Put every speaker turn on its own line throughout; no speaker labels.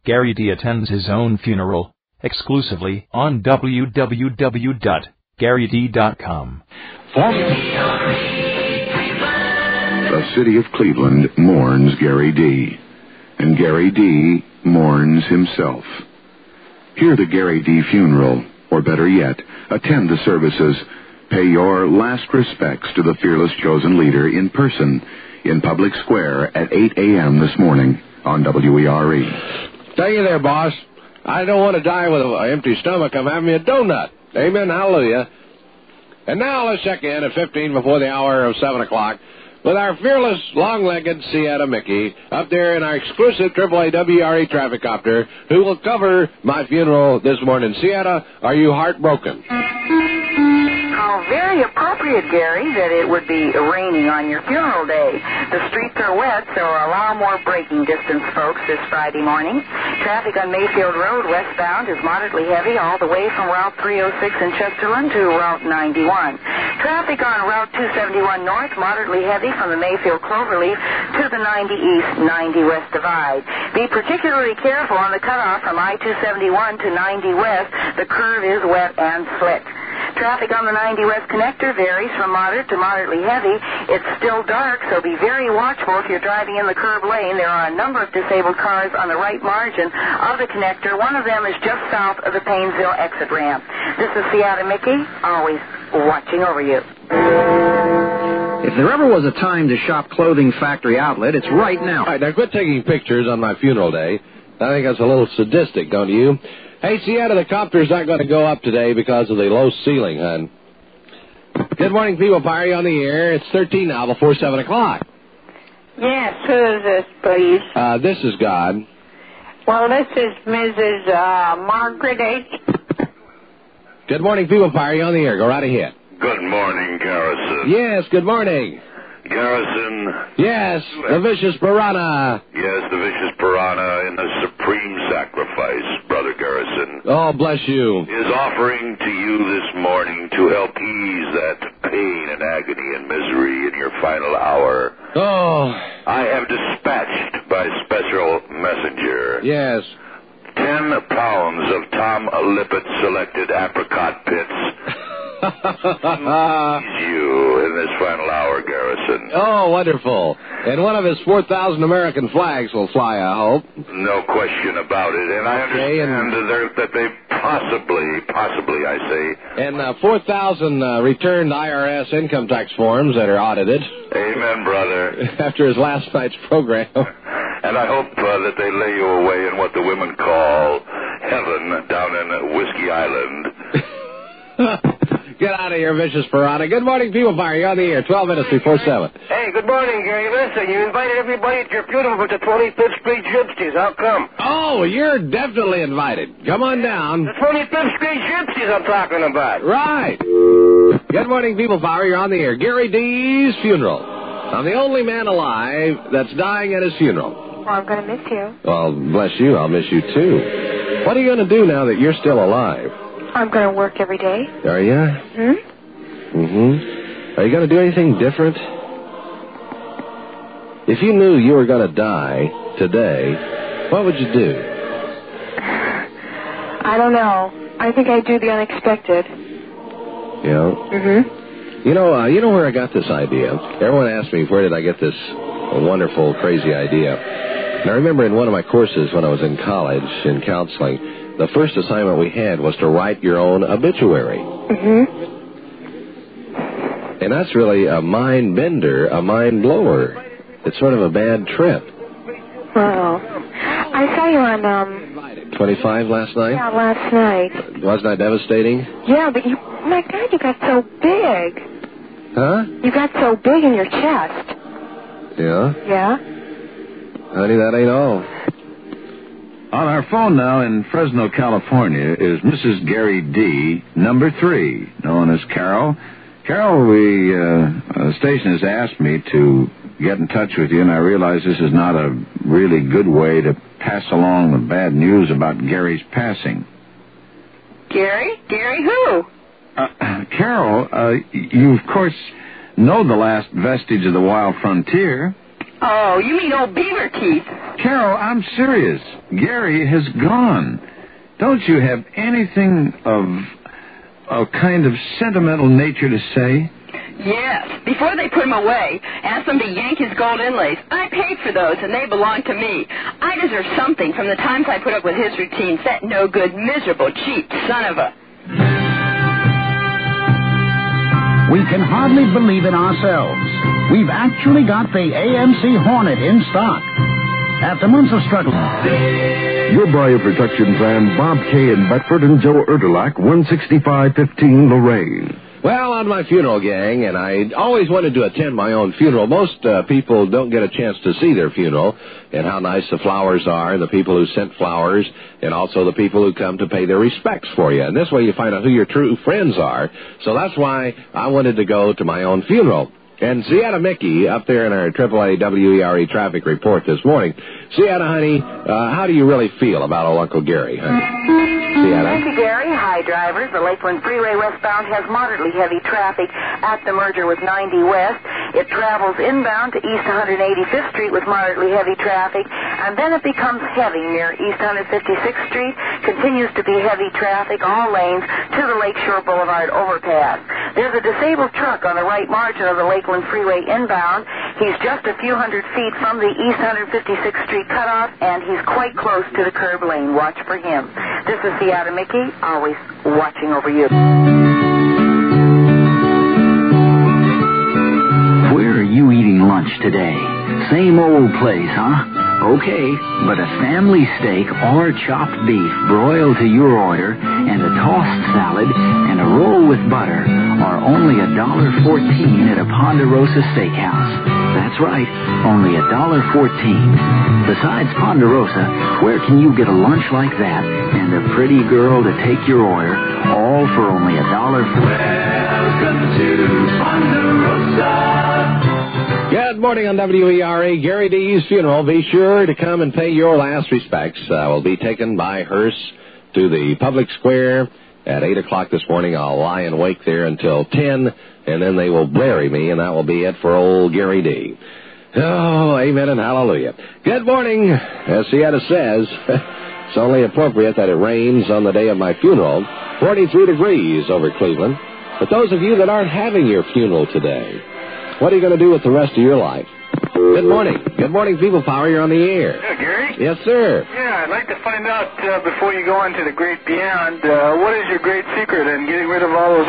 Gary D attends his own funeral exclusively on www.garyd.com.
The city of Cleveland mourns Gary D. And Gary D. mourns himself. Hear the Gary D. funeral, or better yet, attend the services. Pay your last respects to the fearless chosen leader in person in Public Square at 8 a.m. this morning on WERE.
Tell you there, boss. I don't want to die with an empty stomach. I'm having me a donut. Amen, hallelujah. And now let's check in at 15 before the hour of 7 o'clock with our fearless, long-legged Seattle Mickey up there in our exclusive AAA WERE traffic copter who will cover my funeral this morning. Seattle, are you heartbroken?
How very appropriate, Gary, that it would be raining on your funeral day. The streets are wet, so allow more braking distance, folks, this Friday morning. Traffic on Mayfield Road westbound is moderately heavy all the way from Route 306 in Chesterland to Route 91. Traffic on Route 271 north, moderately heavy from the Mayfield Cloverleaf to the 90 east, 90 west divide. Be particularly careful on the cutoff from I-271 to 90 west. The curve is wet and slick. Traffic on the 90 West connector varies from moderate to moderately heavy. It's still dark, so be very watchful if you're driving in the curb lane. There are a number of disabled cars on the right margin of the connector. One of them is just south of the Paynesville exit ramp. This is Seattle Mickey, always watching over you.
If there ever was a time to shop Clothing Factory Outlet, it's right now.
All right, now quit taking pictures on my funeral day. I think that's a little sadistic, don't you? Hey, Seattle, the copter's not going to go up today because of the low ceiling, hon. Good morning, people. Party on the air. It's 13 now before 7 o'clock.
Yes, who is this, please?
This is God.
Well, this is Mrs. Margaret H.
Good morning, people. Party on the air. Go right ahead.
Good morning, Garrison.
Yes, good morning.
Garrison.
Yes, the vicious piranha.
Yes, the vicious piranha in the supreme sacrifice, Brother Garrison.
Oh, bless you.
Is offering to you this morning to help ease that pain and agony and misery in your final hour.
Oh.
I have dispatched by special messenger.
Yes.
10 pounds of Tom Lippett selected apricot pits. You in this final hour, Garrison.
Oh, wonderful. And one of his 4,000 American flags will fly, I hope.
No question about it. And I understand that they possibly, I say.
And 4,000 returned IRS income tax forms that are audited.
Amen, brother.
After his last night's program.
And I hope that they lay you away in what the women call heaven down in Whiskey Island.
Get out of here, vicious piranha. Good morning, people. Fire. You're on the air. 12 minutes before 7.
Hey, good morning, Gary. Listen, you invited everybody at your funeral but the 25th Street Gypsies. How come?
Oh, you're definitely invited. Come on down.
The 25th Street Gypsies I'm talking about.
Right. Good morning, people. Fire. You're on the air. Gary D's funeral. I'm the only man alive that's dying at his funeral.
Well, I'm going to miss you.
Well, bless you. I'll miss you, too. What are you going to do now that you're still alive?
I'm going to work every day.
Are you? Are you going to do anything different? If you knew you were going to die today, what would you do?
I don't know. I think I'd do the unexpected.
Yeah? You know where I got this idea? Everyone asks me, where did I get this wonderful, crazy idea? And I remember in one of my courses when I was in college, in counseling, the first assignment we had was to write your own obituary. And that's really a mind bender, a mind blower. It's sort of a bad trip.
Wow. I saw you on,
25 last night?
Yeah, last night.
Wasn't I devastating?
Yeah, but my God, you got so big.
Huh?
You got so big in your chest.
Yeah?
Yeah?
Honey, that ain't all.
On our phone now in Fresno, California, is Mrs. Gary D., number 3, known as Carol. Carol, the station has asked me to get in touch with you, and I realize this is not a really good way to pass along the bad news about Gary's passing.
Gary? Gary who?
Carol, you, of course, know the last vestige of the wild frontier.
Oh, you mean old Beaver Teeth?
Carol, I'm serious. Gary has gone. Don't you have anything of a kind of sentimental nature to say?
Yes. Before they put him away, asked them to yank his gold inlays. I paid for those, and they belong to me. I deserve something from the times I put up with his routines. That no-good, miserable, cheap son of a...
We can hardly believe it ourselves. We've actually got the AMC Hornet in stock. After months of struggle...
Your bioprotection plan, Bob K. in Bedford and Joe Erdelak, 16515 Lorraine.
Well, on my funeral, gang, and I always wanted to attend my own funeral. Most people don't get a chance to see their funeral and how nice the flowers are, and the people who sent flowers, and also the people who come to pay their respects for you. And this way you find out who your true friends are. So that's why I wanted to go to my own funeral. And Sienna Mickey, up there in our AAA WERE traffic report this morning. Sienna, honey, how do you really feel about old Uncle Gary, honey? Sienna?
Thank you, Gary. Hi, drivers. The Lakeland Freeway westbound has moderately heavy traffic at the merger with 90 West. It travels inbound to East 185th Street with moderately heavy traffic, and then it becomes heavy near East 156th Street, continues to be heavy traffic, all lanes, to the Lakeshore Boulevard overpass. There's a disabled truck on the right margin of the Lakeland Freeway inbound. He's just a few hundred feet from the East 156th Street cutoff, and he's quite close to the curb lane. Watch for him. This is Seattle Mickey, always watching over you.
Where are you eating lunch today? Same old place, huh? Okay, but a family steak or chopped beef broiled to your order and a tossed salad and a roll with butter are only $1.14 at a Ponderosa Steakhouse. That's right, only $1.14. Besides Ponderosa, where can you get a lunch like that and a pretty girl to take your order, all for only $1.14?
Welcome to Ponderosa.
Good morning on WERE. Gary D's funeral. Be sure to come and pay your last respects. I will be taken by hearse to the public square at 8 o'clock this morning. I'll lie in wake there until 10, and then they will bury me, and that will be it for old Gary D. Oh, amen and hallelujah. Good morning. As Sienna says, it's only appropriate that it rains on the day of my funeral. 43 degrees over Cleveland. But those of you that aren't having your funeral today, what are you going to do with the rest of your life? Good morning. Good morning, People Power. You're on the air.
Yeah, Gary?
Yes, sir.
Yeah, I'd like to find out, before you go on to the great beyond, what is your great secret in getting rid of all those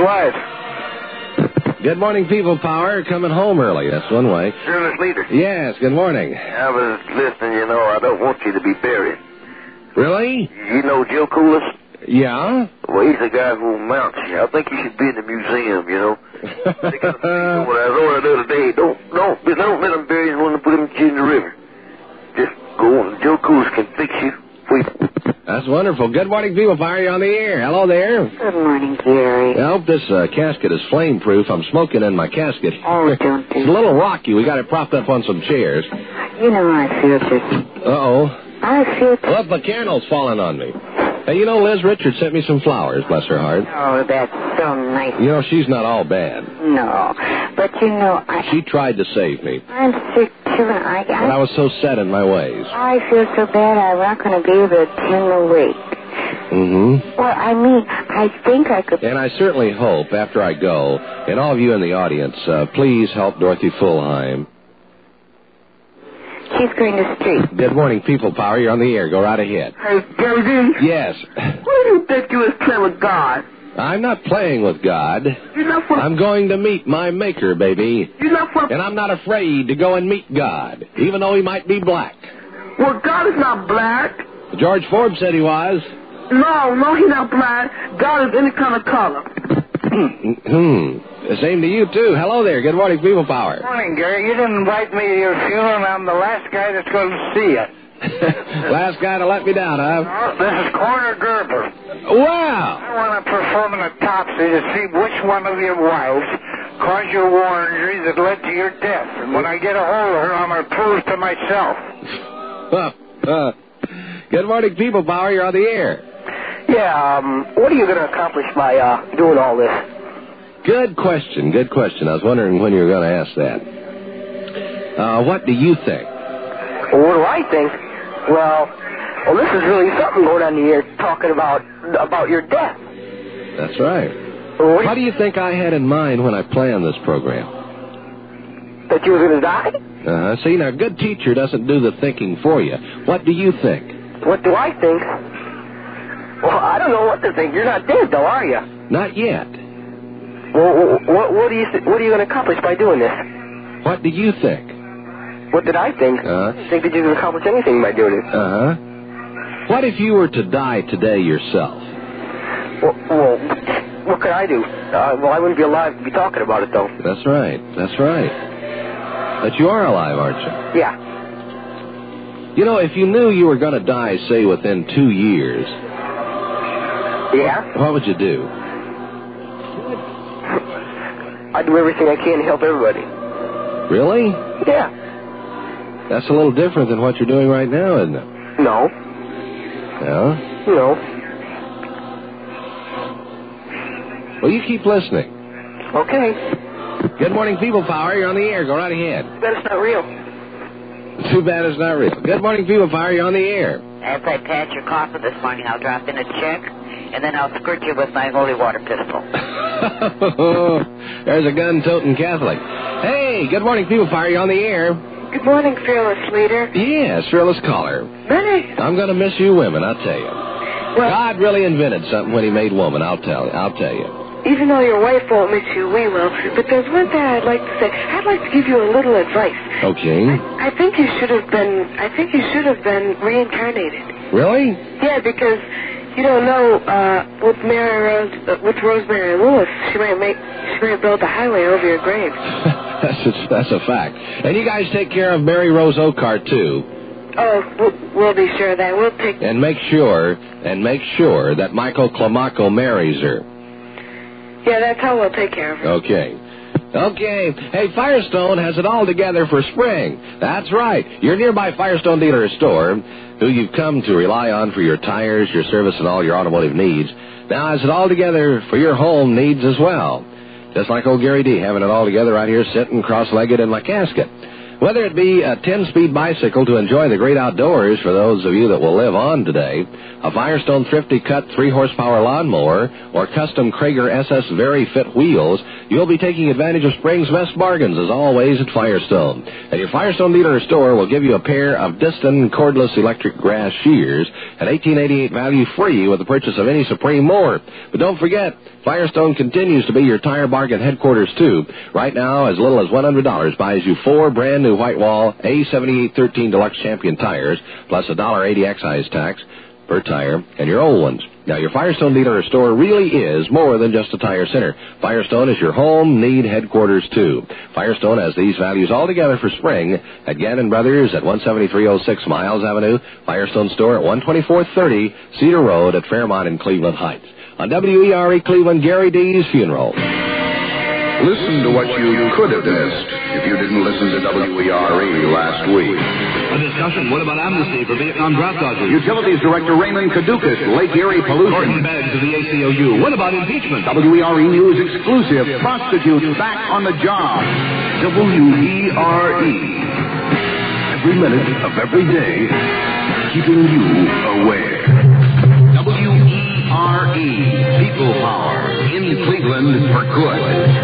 wives?
Good morning, People Power. Coming home early. That's one way.
Service leader.
Yes, good morning.
I was listening, I don't want you to be buried.
Really?
You know Joe Coolis?
Yeah?
Well, he's the guy who mounts you. I think he should be in the museum, They got what I was ordered the other day. Don't let them bury him when they put him in the river. Just go and Joe Coolis can fix you.
That's wonderful. Good morning, People Power. You're on the air. Hello there.
Good morning, Gary.
I hope this casket is flame-proof. I'm smoking in my casket.
Oh, don't do
It's a little rocky. We got it propped up on some chairs.
I feel it.
Uh-oh.
I feel it.
Look, the candle's falling on me. Hey, Liz Richards sent me some flowers, bless her heart.
Oh, that's so nice.
She's not all bad.
No, but
She tried to save me.
I'm sick too, and
But I was so set in my ways.
I feel so bad I'm not going to be able to attend the wake.
Mm-hmm.
Well, I think I could...
And I certainly hope, after I go, and all of you in the audience, please help Dorothy Fulheim.
She's going to street.
Good morning, People Power. You're on the air. Go right ahead.
Hey, Gary D.
Yes.
Who do you think you was playing with God?
I'm not playing with God.
You're not for...
I'm going to meet my maker, baby.
You're not for...
And I'm not afraid to go and meet God, even though he might be black.
Well, God is not black.
George Forbes said he was.
No, he's not black. God is any kind of color.
Same to you, too. Hello there. Good morning, People Power.
Morning, Gary. You didn't invite me to your funeral, and I'm the last guy that's going to see you.
Last guy to let me down, huh?
Oh, this is Coroner Gerber.
Wow.
I want to perform an autopsy to see which one of your wives caused your war injury that led to your death. And when I get a hold of her, I'm going to prove to myself.
Good morning, People Power. You're on the air.
Yeah, what are you going to accomplish by doing all this?
Good question. I was wondering when you were going to ask that. What do you think?
Well, what do I think? Well, this is really something going on here, talking about your death.
That's right. What do you think I had in mind when I planned this program?
That you were going to die?
See, now, a good teacher doesn't do the thinking for you. What do you think?
What do I think? Well, I don't know what to think. You're not dead, though, are you?
Not yet.
Well, what are you going to accomplish by doing this?
What do you think?
What did I think? I didn't think that you could accomplish anything by doing it.
What if you were to die today yourself?
Well, what could I do? Well, I wouldn't be alive to be talking about it, though.
That's right. But you are alive, aren't you?
Yeah.
You know, if you knew you were going to die, say, within 2 years...
Yeah?
What would you do?
I'd do everything I can to help everybody.
Really?
Yeah.
That's a little different than what you're doing right now, isn't it?
No.
No?
No.
Well, you keep listening.
Okay.
Good morning, People Power. You're on the air. Go right ahead.
Too bad it's not real.
Too bad it's not real. Good morning, People Power. You're on the air.
As I pat your coffin this morning, I'll drop in a check, and then I'll skirt you with my holy water pistol.
There's a gun-toting Catholic. Hey, good morning, People Power. You're on the air.
Good morning, fearless leader.
Yes, fearless caller.
Benny.
I'm going to miss you women, I'll tell you. Well, God really invented something when he made woman, I'll tell you.
Even though your wife won't miss you, we will. But there's one thing I'd like to say. I'd like to give you a little advice.
Okay.
I think you should have been reincarnated.
Really?
Yeah, because you don't know with with Rosemary Lewis, she might build a highway over your grave.
That's a fact. And you guys take care of Mary Rose Oakart too.
Oh, we'll be sure of that. We'll take.
And make sure that Michael Climaco marries her.
Yeah, that's how we'll take care of her.
Okay. Hey, Firestone has it all together for spring. That's right. Your nearby Firestone dealer or store, who you've come to rely on for your tires, your service, and all your automotive needs, now has it all together for your home needs as well. Just like old Gary D. having it all together right here, sitting cross-legged in my casket. Whether it be a 10-speed bicycle to enjoy the great outdoors for those of you that will live on today, a Firestone Thrifty Cut 3-horsepower lawnmower, or custom Krager SS Very Fit wheels, you'll be taking advantage of spring's best bargains, as always, at Firestone. And your Firestone dealer or store will give you a pair of Diston cordless electric grass shears, at $18.88 value free with the purchase of any Supreme mower. But don't forget, Firestone continues to be your tire bargain headquarters, too. Right now, as little as $100 buys you 4 brand new Whitewall A7813 Deluxe Champion tires, plus a $1.80 excise tax per tire, and your old ones. Now, your Firestone dealer or store really is more than just a tire center. Firestone is your home need headquarters, too. Firestone has these values all together for spring at Gannon Brothers at 17306 Miles Avenue, Firestone store at 12430 Cedar Road at Fairmont in Cleveland Heights. On WERE Cleveland, Gary D's funeral.
Listen to what you could have missed if you didn't listen to WERE last week.
A discussion, what about amnesty for Vietnam draft dodgers?
Utilities Director Raymond Kadukis, Lake Erie pollution.
Gordon Beggs of the ACLU. What about impeachment?
WERE News exclusive, prostitutes back on the job.
WERE. Every minute of every day, keeping you aware.
WERE, people power, in Cleveland for good.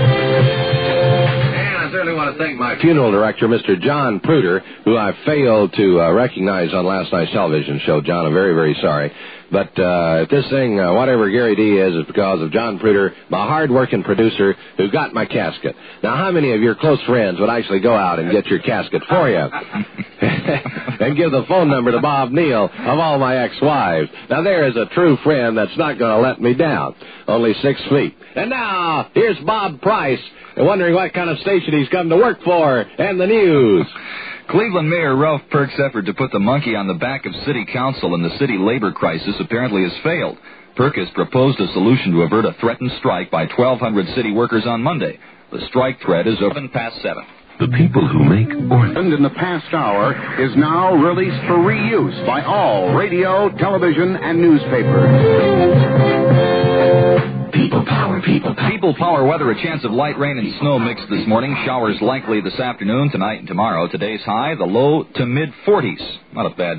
I certainly want to thank my funeral director, Mr. John Pruder, who I failed to recognize on last night's television show. John, I'm very, very sorry. But this thing, whatever Gary D is because of John Pruder, my hard-working producer who got my casket. Now, how many of your close friends would actually go out and get your casket for you? And give the phone number to Bob Neal of all my ex-wives. Now, there is a true friend that's not going to let me down. Only 6 feet. And now, here's Bob Price, wondering what kind of station he's come to work for, and the news.
Cleveland Mayor Ralph Perk's effort to put the monkey on the back of City Council in the city labor crisis apparently has failed. Perk has proposed a solution to avert a threatened strike by 1,200 city workers on Monday. The strike threat is open past 7.
The people who make
Orland in the past hour is now released for reuse by all radio, television, and newspapers.
People power, people power. People power weather, a chance of light rain and snow mixed this morning. Showers likely this afternoon, tonight, and tomorrow. Today's high, the low to mid-40s. Not a bad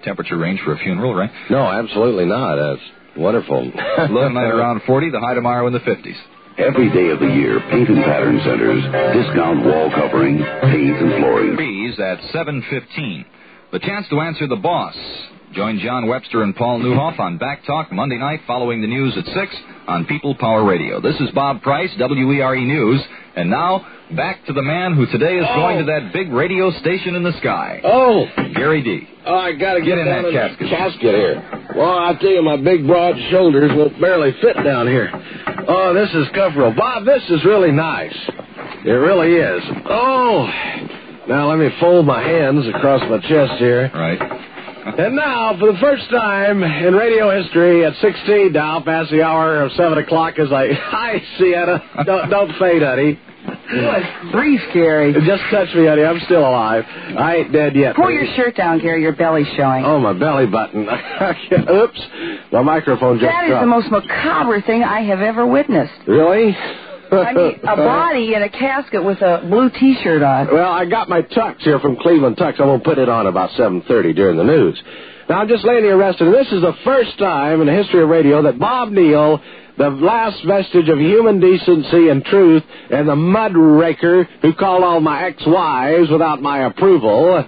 temperature range for a funeral, right?
No, absolutely not. That's wonderful.
Low tonight around 40, the high tomorrow in the 50s.
Every day of the year, Paint and Pattern Centers discount wall covering, paint, and flooring.
Fees at 7:15. The chance to answer the boss. Join John Webster and Paul Newhoff on Back Talk Monday night following the news at 6 on People Power Radio. This is Bob Price, WERE News. And now, back to the man who today is going to that big radio station in the sky.
Oh!
Gary D.
Oh, I got to
Get in
down
that casket.
Casket here. Well, I tell you, my big, broad shoulders will barely fit down here. Oh, this is comfortable. Bob, this is really nice. It really is. Oh! Now, let me fold my hands across my chest here.
Right.
And now, for the first time in radio history, at 16 now, past the hour of 7 o'clock, as hi, Sienna. Don't fade, honey.
Good grief, Gary.
Just touch me, honey. I'm still alive. I ain't dead yet.
Pull your shirt down, Gary. Your belly's showing.
Oh, my belly button. Oops. My microphone just
That
dropped.
is the most macabre thing I have ever witnessed.
Really?
I mean, a body in a casket with a blue T-shirt on.
Well, I got my tux here from Cleveland Tux. I'm going to put it on about 7:30 during the news. Now, I'm just laying here resting. This is the first time in the history of radio that Bob Neal, the last vestige of human decency and truth, and the mudraker who called all my ex-wives without my approval,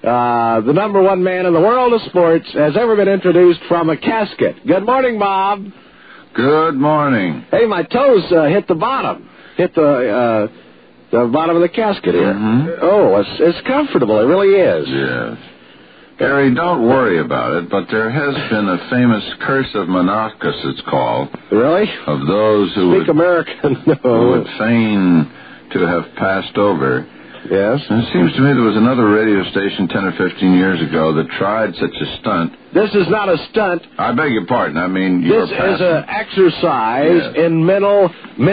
the number one man in the world of sports, has ever been introduced from a casket. Good morning, Bob.
Good morning.
Hey, my toes hit the bottom. Hit the bottom of the casket here.
Mm-hmm.
Oh, it's comfortable. It really is.
Yes. Gary, don't worry about it, but there has been a famous curse of Monachus, it's called.
Really?
Of those who
Speak American.
who would feign to have passed over.
Yes.
And it seems to me there was another radio station 10 or 15 years ago that tried such a stunt.
This is not a stunt.
I beg your pardon. I mean,
this is an exercise in mental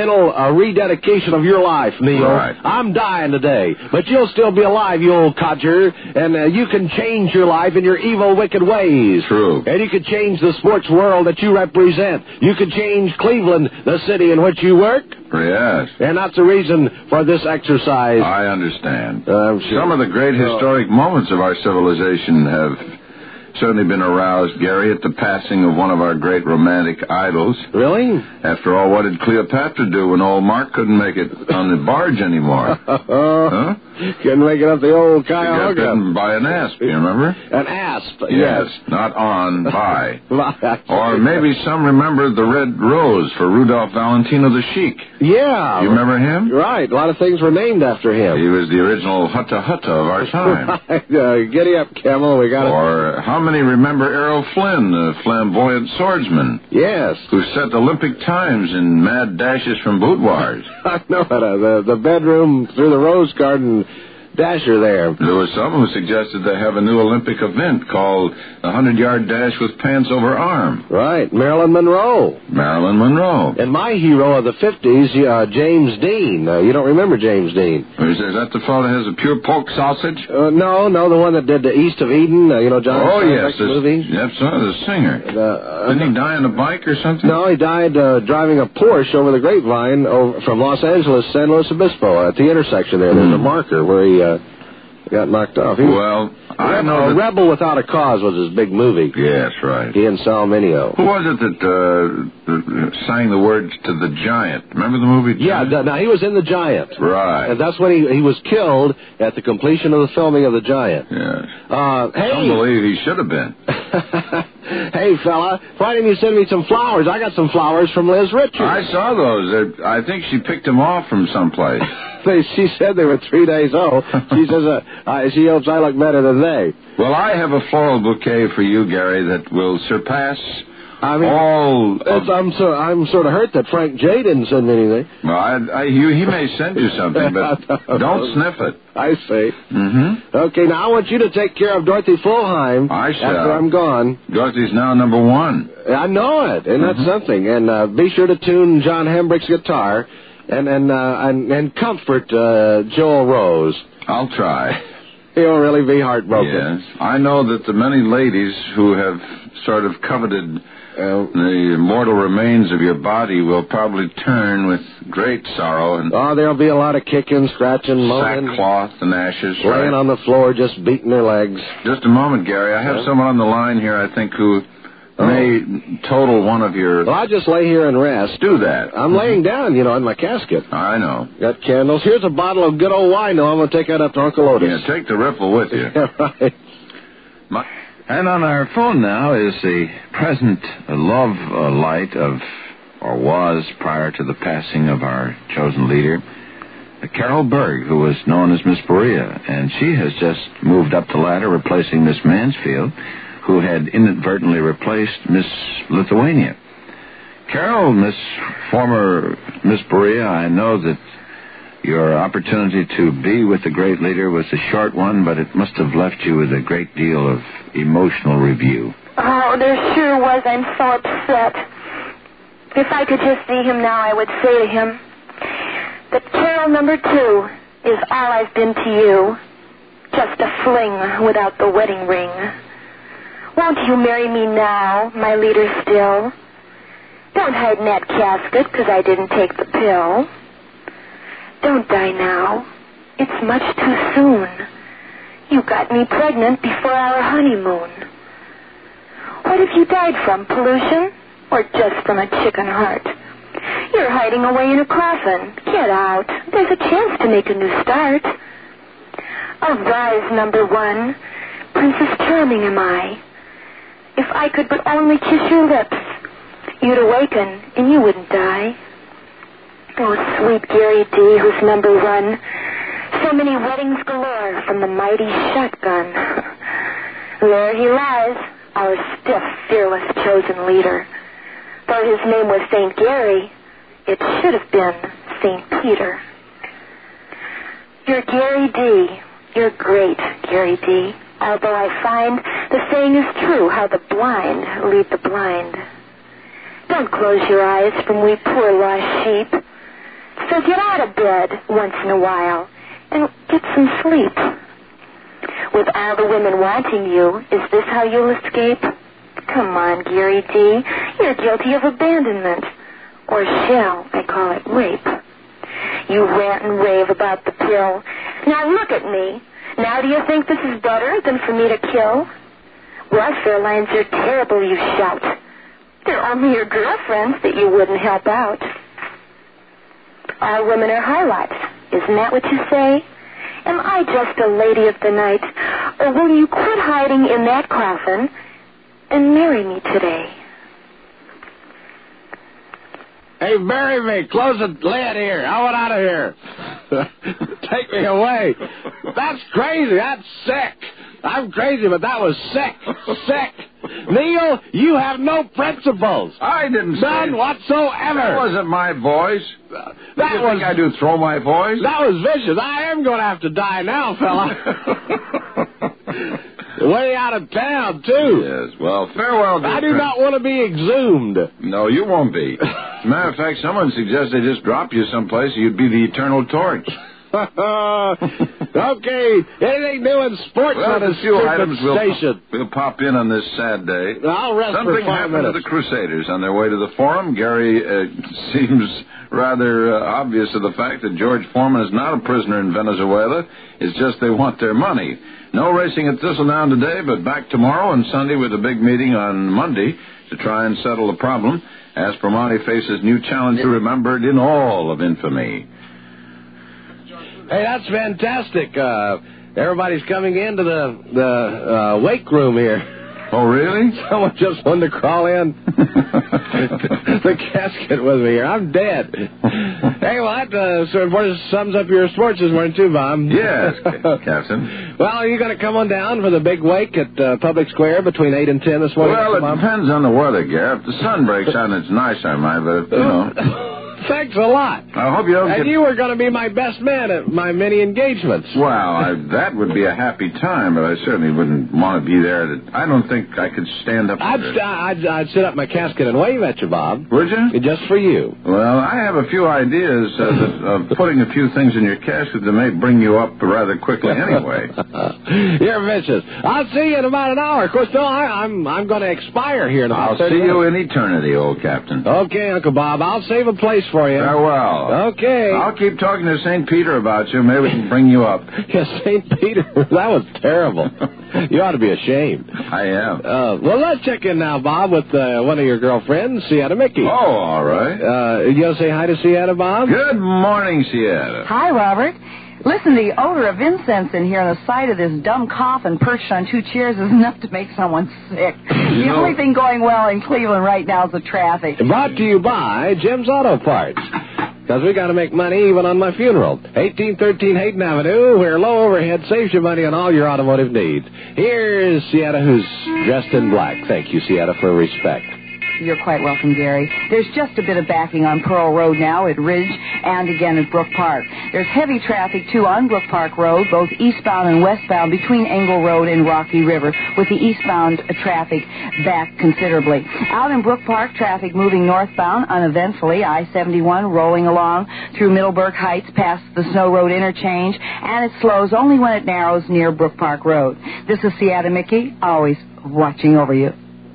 rededication of your life, Neil.
Right.
I'm dying today, but you'll still be alive, you old codger, and you can change your life in your evil, wicked ways.
True.
And you can change the sports world that you represent. You can change Cleveland, the city in which you work.
Yes.
And that's the reason for this exercise.
I understand.
I'm sure.
Some of the great historic moments of our civilization have certainly been aroused, Gary, at the passing of one of our great romantic idols.
Really?
After all, what did Cleopatra do when old Mark couldn't make it on the barge anymore? Huh?
Couldn't make it up the old
She got
Cuyahoga.
bitten by an asp, you remember?
An asp,
Yes, not on, by. Or maybe some remember the red rose for Rudolph Valentino the Sheik.
Yeah.
You remember him?
Right. A lot of things were named after him.
He was the original Hutta Hutta of our time.
Giddy up, Camel. We got it.
Or how many remember Errol Flynn, the flamboyant swordsman?
Yes.
Who set Olympic times in mad dashes from boudoirs.
I know it. The bedroom through the rose garden dasher there.
There was someone who suggested they have a new Olympic event called the 100-yard dash with pants over arm.
Right. Marilyn Monroe.
Marilyn Monroe.
And my hero of the 50s, James Dean. You don't remember James Dean.
Is that the fellow that has a pure pork sausage?
No, the one that did the East of Eden, John
Steinbeck's
movie.
Yes, the singer. Didn't he die on a bike or something?
No, he died driving a Porsche over the grapevine from Los Angeles, San Luis Obispo, at the intersection there. There's a marker where he got knocked off.
I know that
Rebel Without a Cause was his big movie.
Yes, right.
He and Sal Mineo.
Who was it that sang the words to The Giant? Remember the movie Giant?
Yeah, now he was in The Giant.
Right.
And that's when he was killed at the completion of the filming of The Giant.
Yes.
Hey.
Some believe he should have been.
Hey, fella, why didn't you send me some flowers? I got some flowers from Liz Richards.
I saw those. I think she picked them off from someplace.
She said they were 3 days old. She says she hopes I look better than they.
Well, I have a floral bouquet for you, Gary, that will surpass all.
I'm sort of hurt that Frank J didn't send me anything.
Well, he may send you something, but don't sniff it.
I see.
Mm-hmm.
Okay, now I want you to take care of Dorothy Fulheim
I shall.
after I'm gone.
Dorothy's now number one.
I know it, and that's something. And be sure to tune John Hembrick's guitar, and comfort Joel Rose.
I'll try.
He'll really be heartbroken.
Yes. I know that the many ladies who have sort of coveted the mortal remains of your body will probably turn with great sorrow. And
there'll be a lot of kicking, scratching, moaning.
Sackcloth and ashes.
Laying on the floor, just beating their legs.
Just a moment, Gary. I have someone on the line here, I think, who may total one of your...
Well, I'll just lay here and rest.
Do that.
I'm laying down, in my casket.
I know.
Got candles. Here's a bottle of good old wine, though. I'm going to take that up to Uncle Otis.
Yeah, take the ripple with you.
Yeah, right.
And on our phone now is the present love light of, or was prior to the passing of our chosen leader, Carol Berg, who was known as Miss Berea. And she has just moved up the ladder, replacing Miss Mansfield, who had inadvertently replaced Miss Lithuania. Carol, former Miss Berea, I know that your opportunity to be with the great leader was a short one, but it must have left you with a great deal of emotional review.
Oh, there sure was. I'm so upset. If I could just see him now, I would say to him that Carol number 2 is all I've been to you. Just a fling without the wedding ring. Won't you marry me now, my leader still? Don't hide in that casket, 'cause I didn't take the pill. Don't die now. It's much too soon. You got me pregnant before our honeymoon. What have you died from, pollution? Or just from a chicken heart? You're hiding away in a coffin. Get out. There's a chance to make a new start. Arise, number 1. Princess Charming am I. If I could but only kiss your lips, you'd awaken and you wouldn't die. Oh, sweet Gary D., who's number 1. So many weddings galore from the mighty shotgun. There he lies, our stiff, fearless chosen leader. Though his name was St. Gary, it should have been St. Peter. You're Gary D. You're great, Gary D. Although I find the saying is true, how the blind lead the blind. Don't close your eyes from we poor lost sheep. So get out of bed once in a while and get some sleep. With all the women wanting you, is this how you'll escape? Come on, Gary D. You're guilty of abandonment. Or shall I call it rape? You rant and rave about the pill. Now look at me. Now do you think this is better than for me to kill? Welfare lines are terrible, you shout. They're only your girlfriends that you wouldn't help out. All women are harlots. Isn't that what you say? Am I just a lady of the night? Or will you quit hiding in that coffin and marry me today?
Hey, bury me. Close the lid here. I want out of here. Take me away. That's crazy. That's sick. I'm crazy, but that was sick. Sick. Neil, you have no principles.
I didn't say...
None whatsoever.
That wasn't my voice.
That
you
was...
think I do throw my voice?
That was vicious. I am going to have to die now, fella. Way out of town, too.
Yes, well, farewell, dear
I do not want to be exhumed.
No, you won't be. As a matter of fact, someone suggests they just drop you someplace, you'd be the eternal torch.
Okay, anything new in sports on this
few
stupid
items
station?
We'll pop in on this sad day.
I'll rest
Something
for 5
happened
minutes.
to the Crusaders on their way to the Forum. Gary seems rather obvious of the fact that George Foreman is not a prisoner in Venezuela. It's just they want their money. No racing at Thistledown today, but back tomorrow and Sunday with a big meeting on Monday to try and settle the problem. As Aspromonte faces new challenger remembered in all of infamy.
Hey, that's fantastic. Everybody's coming into the wake room here.
Oh, really?
Someone just wanted to crawl in the casket with me here. I'm dead. Hey, well, that sort of sums up your sports this morning, too, Bob.
Yes, Captain.
Well, are you going to come on down for the big wake at Public Square between 8 and 10 this morning?
Well, it depends on the weather, Garrett. If the sun breaks out and it's nice, I might, but, you know...
Thanks a lot.
I hope you don't
And you were going to be my best man at my many engagements.
Well, that would be a happy time, but I certainly wouldn't want to be there. I don't think I could stand up.
I'd sit up my casket and wave at you, Bob.
Would you?
Just for you.
Well, I have a few ideas of putting a few things in your casket that may bring you up rather quickly anyway.
You're vicious. I'll see you in about an hour. Of course, no, I'm going to expire here in about 30
I'll see
minutes.
you in eternity, old Captain.
Okay, Uncle Bob. I'll save a place for you.
Farewell.
Okay.
I'll keep talking to St. Peter about you. Maybe we can bring you up.
Yes, St. Peter. That was terrible. You ought to be ashamed.
I am.
Well, let's check in now, Bob, with one of your girlfriends, Sienna Mickey.
Oh, all right.
You want to say hi to Sienna, Bob?
Good morning, Sienna.
Hi, Robert. Listen, the odor of incense in here on the side of this dumb coffin perched on two chairs is enough to make someone sick. The only thing going well in Cleveland right now is the traffic.
Brought to you by Jim's Auto Parts. Because we got to make money even on my funeral. 1813 Hayden Avenue, where low overhead saves you money on all your automotive needs. Here's Sienna, who's dressed in black. Thank you, Sienna, for respect.
You're quite welcome, Gary. There's just a bit of backing on Pearl Road now at Ridge and again at Brook Park. There's heavy traffic, too, on Brook Park Road, both eastbound and westbound between Engle Road and Rocky River, with the eastbound traffic back considerably. Out in Brook Park, traffic moving northbound uneventfully, I-71 rolling along through Middleburg Heights past the Snow Road interchange, and it slows only when it narrows near Brook Park Road. This is Sienna Mickey, always watching over you.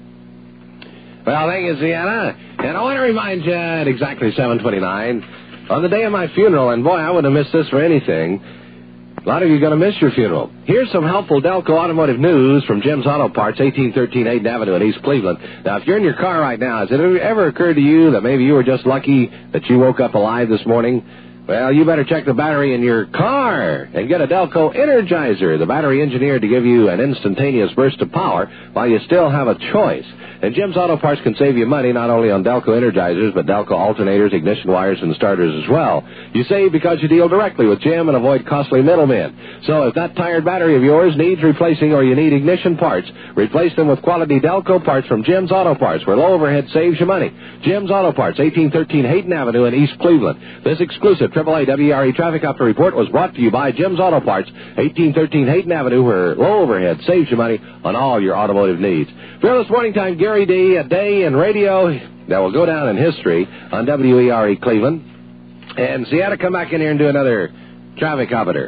Well, thank you, Sienna. And I want to remind you at exactly 7:29, on the day of my funeral, and boy, I wouldn't have missed this for anything. A lot of you are going to miss your funeral. Here's some helpful Delco automotive news from Jim's Auto Parts, 1813 Hayden Avenue in East Cleveland. Now, if you're in your car right now, has it ever occurred to you that maybe you were just lucky that you woke up alive this morning? Well, you better check the battery in your car and get a Delco Energizer, the battery engineered to give you an instantaneous burst of power while you still have a choice. And Jim's Auto Parts can save you money not only on Delco Energizers, but Delco alternators, ignition wires, and starters as well. You save because you deal directly with Jim and avoid costly middlemen. So if that tired battery of yours needs replacing or you need ignition parts, replace them with quality Delco parts from Jim's Auto Parts, where low overhead saves you money. Jim's Auto Parts, 1813 Hayden Avenue in East Cleveland. This exclusive AAA WRE Traffic Opter report was brought to you by Jim's Auto Parts, 1813 Hayden Avenue, where low overhead saves you money on all your automotive needs. Fearless Morning Time, Gary D., a day in radio that will go down in history on WERE Cleveland. And Sienna, come back in here and do another Traffic Opter.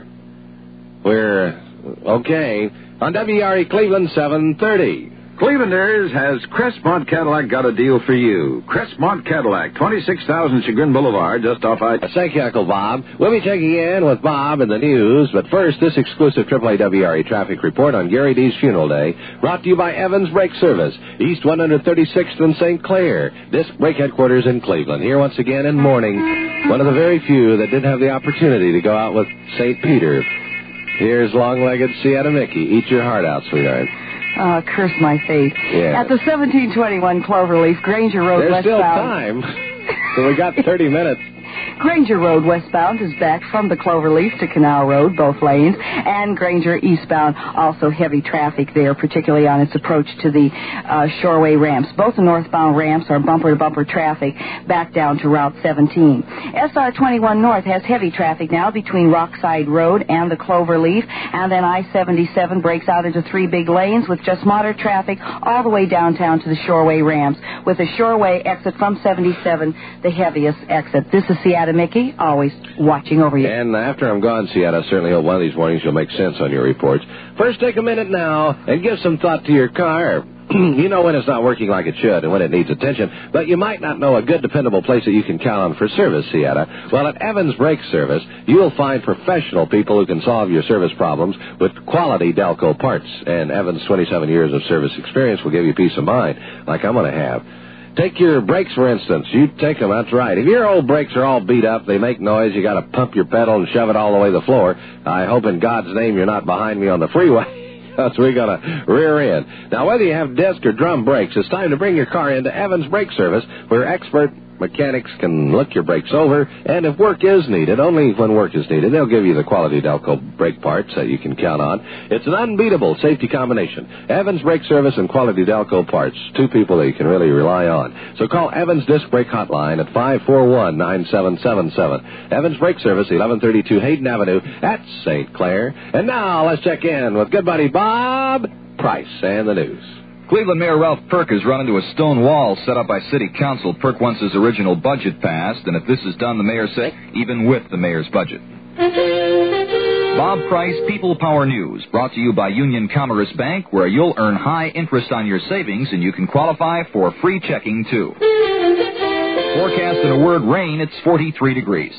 We're okay on WERE Cleveland, 7:30.
Clevelanders, has Crestmont Cadillac got a deal for you? Crestmont Cadillac, 26,000 Chagrin Boulevard, just off I...
Thank you, Uncle Bob. We'll be checking in with Bob in the news, but first, this exclusive AAA WRE traffic report on Gary D's funeral day, brought to you by Evans Brake Service, East 136th and St. Clair, Disc Brake Headquarters in Cleveland. Here once again in mourning, one of the very few that did have the opportunity to go out with St. Peter. Here's long-legged Sienna Mickey. Eat your heart out, sweetheart.
Oh, curse my fate.
Yeah.
At the 1721 Cloverleaf, Granger Road
There's
westbound.
still time. So we got 30 minutes.
Granger Road westbound is back from the Cloverleaf to Canal Road, both lanes, and Granger eastbound, also heavy traffic there, particularly on its approach to the Shoreway ramps. Both the northbound ramps are bumper-to-bumper traffic back down to Route 17. SR 21 North has heavy traffic now between Rockside Road and the Cloverleaf, and then I-77 breaks out into three big lanes with just moderate traffic all the way downtown to the Shoreway ramps, with the Shoreway exit from 77 the heaviest exit. This is Sienna Mickey, always watching over you.
And after I'm gone, Sienna, I certainly hope one of these mornings you'll make sense on your reports. First, take a minute now and give some thought to your car. You know when it's not working like it should and when it needs attention, but you might not know a good, dependable place that you can count on for service, Sienna. Well, at Evans Brake Service, you'll find professional people who can solve your service problems with quality Delco parts. And Evans' 27 years of service experience will give you peace of mind, like I'm going to have. Take your brakes, for instance. You take them, that's right. If your old brakes are all beat up, they make noise, you got to pump your pedal and shove it all the way to the floor. I hope in God's name you're not behind me on the freeway. That's we got to rear end. Now, whether you have disc or drum brakes, it's time to bring your car into Evans Brake Service, where expert Mechanics can look your brakes over, and if work is needed, only when work is needed, they'll give you the quality Delco brake parts that you can count on. It's an unbeatable safety combination. Evans Brake Service and quality Delco parts. Two people that you can really rely on. So call Evans Disc Brake Hotline at 541-9777. Evans Brake Service, 1132 Hayden Avenue at St. Clair. And now let's check in with good buddy Bob Price and the news.
Cleveland Mayor Ralph Perk has run into a stone wall set up by City Council. Perk wants his original budget passed, and if this is done, the mayor said, even with the mayor's budget. Bob Price, People Power News, brought to you by Union Commerce Bank, where you'll earn high interest on your savings, and you can qualify for free checking, too. Forecast in a word, rain, it's 43 degrees.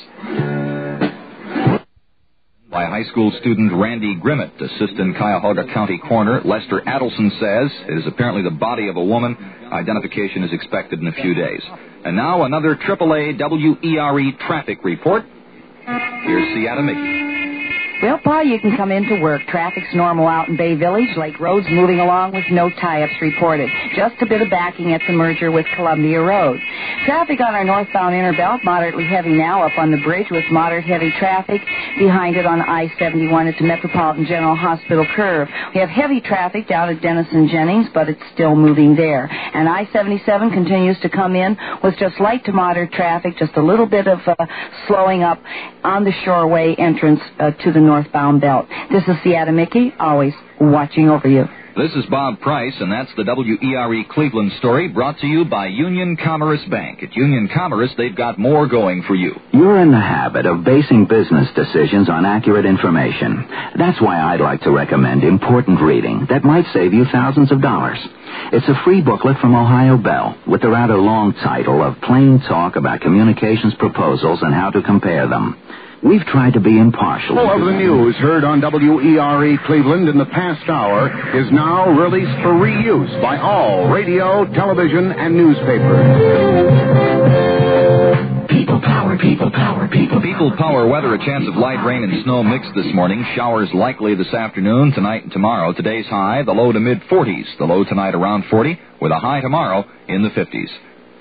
By high school student Randy Grimmett, assistant Cuyahoga County coroner Lester Adelson says it is apparently the body of a woman. Identification is expected in a few days. And now another AAA WERE traffic report. Here's Seattle Mickey.
Well, Pa, you can come into work. Traffic's normal out in Bay Village. Lake Road's moving along with no tie-ups reported. Just a bit of backing at the merger with Columbia Road. Traffic on our northbound inner belt, moderately heavy now up on the bridge with moderate heavy traffic. Behind it on I-71 at the Metropolitan General Hospital curve. We have heavy traffic down at Denison Jennings, but it's still moving there. And I-77 continues to come in with just light to moderate traffic, just a little bit of slowing up on the Shoreway entrance to the northbound belt. This is Seattle Mickey, always watching over you.
This is Bob Price, and that's the WERE Cleveland story brought to you by Union Commerce Bank. At Union Commerce, they've got more going for you.
You're in the habit of basing business decisions on accurate information. That's why I'd like to recommend important reading that might save you thousands of dollars. It's a free booklet from Ohio Bell with the rather long title of Plain Talk About Communications Proposals and How to Compare Them. We've tried to be impartial.
All of the news heard on WERE Cleveland in the past hour is now released for reuse by all radio, television, and newspapers.
People power, people power, people power.
People power weather, a chance of light rain and snow mixed this morning. Showers likely this afternoon, tonight and tomorrow. Today's high, the low to mid-40s. The low tonight around 40, with a high tomorrow in the 50s.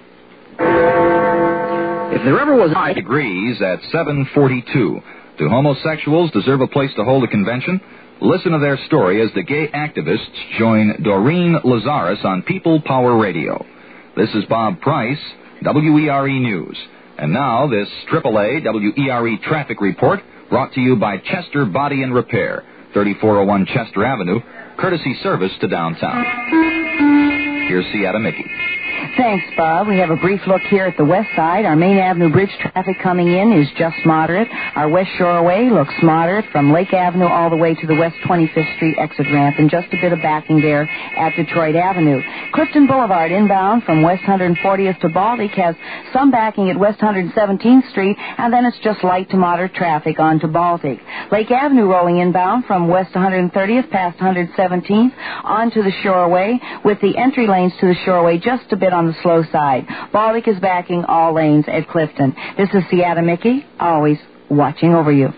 If there ever was
5 degrees at 7:42. Do homosexuals deserve a place to hold a convention? Listen to their story as the gay activists join Doreen Lazarus on People Power Radio. This is Bob Price, WERE News. And now this AAA WERE traffic report brought to you by Chester Body and Repair, 3401 Chester Avenue, courtesy service to downtown. Here's Seattle Mickey.
Thanks, Bob. We have a brief look here at the west side. Our Main Avenue Bridge traffic coming in is just moderate. Our West Shoreway looks moderate from Lake Avenue all the way to the West 25th Street exit ramp, and just a bit of backing there at Detroit Avenue. Clifton Boulevard inbound from West 140th to Baltic has some backing at West 117th Street, and then it's just light to moderate traffic on to Baltic. Lake Avenue rolling inbound from West 130th past 117th onto the Shoreway, with the entry lanes to the Shoreway just a bit on the slow side. Baltic is backing all lanes at Clifton. This is Seattle Mickey, always watching over you.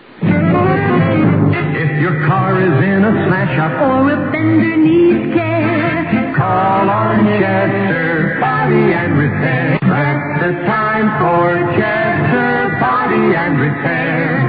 If your car is in a smash up or a fender needs care, call on Chester Body and Repair. That's the time for Chester Body and Repair.